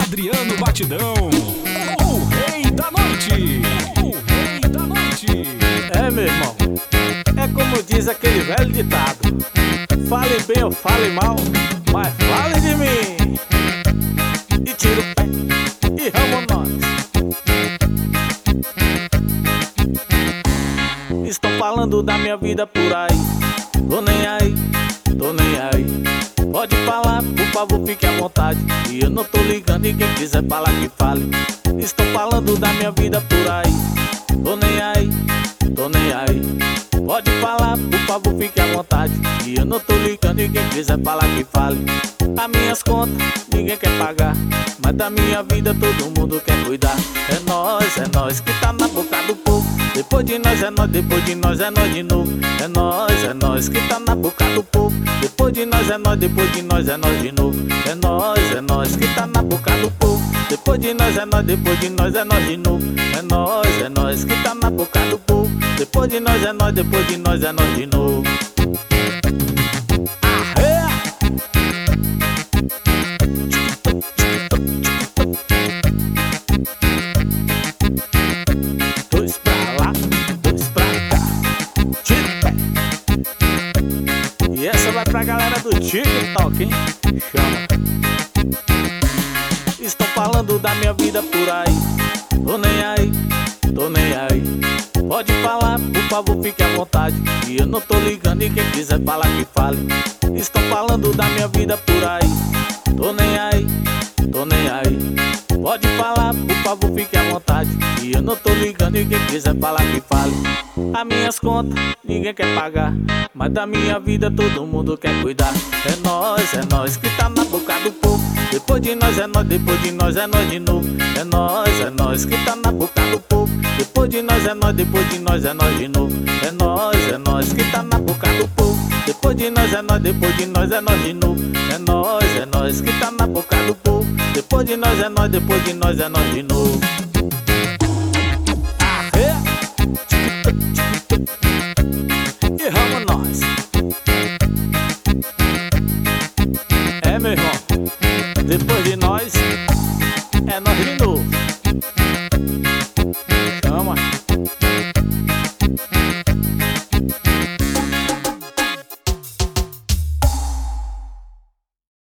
Adriano Batidão, o rei da noite. O rei da noite. É, meu irmão, é como diz aquele velho ditado: fale bem ou fale mal, mas fale de mim. E tira o pé e ramo nós. Estão falando da minha vida por aí, tô nem aí, tô nem aí. Pode falar, por favor, fique à vontade, e eu não tô ligando, e quem quiser falar que fale. Estão falando da minha vida por aí, tô nem aí, tô nem aí. Pode falar, por favor, fique à vontade, e eu não tô ligando, e quem quiser falar que fale. As minhas contas ninguém quer pagar, mas da minha vida todo mundo quer cuidar. É nós que tá na boca do povo. Depois de nós é nós, depois de nós é nós de novo. É nós que tá na boca do povo. Depois de nós é nós, depois de nós é nós de novo. É nós que tá na boca do povo. Depois de nós é nós, depois de nós é nós de novo. É nós que tá na boca do povo. Depois de nós é nós, depois de nós é nós de novo. Dois pra lá, dois pra cá, tira o pé. E essa vai pra galera do TikTok, hein? Chama. Estão falando da minha vida por aí, tô nem aí, tô nem aí. Pode falar, por favor, fique à vontade, e eu não tô ligando, e quem quiser falar que fale. Estão falando da minha vida por aí, tô nem aí, tô nem aí. Pode falar, por favor, fique à vontade, e eu não tô ligando, e quem quiser falar que fale. As minhas contas ninguém quer pagar, mas da minha vida todo mundo quer cuidar. É nós que tá na boca do povo. Depois de nós é nós, depois de nós é nós de novo. É nós que tá na boca do povo. Depois de nós é nós, depois de nós é nós de novo. É nós que tá na boca do povo. Depois de nós é nós, depois de nós é nós de novo. É nós que tá na boca do povo. Depois de nós é nós, depois de nós é nós de novo. E ramo nós. É, meu irmão, depois de nós é nós de novo.